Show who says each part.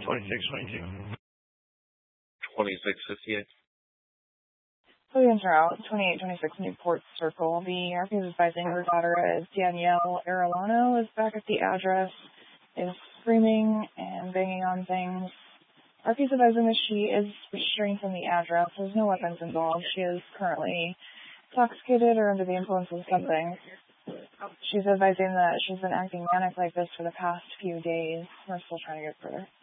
Speaker 1: 2622.
Speaker 2: 2658.
Speaker 3: Williams Route, 2826 Newport Circle. The RP is advising her daughter is Danielle Arellano is back at the address, is screaming and banging on things. RP is advising that she is restrained from the address. There's no weapons involved. She is currently intoxicated or under the influence of something. She's advising that she's been acting manic like this for the past few days. We're still trying to get further.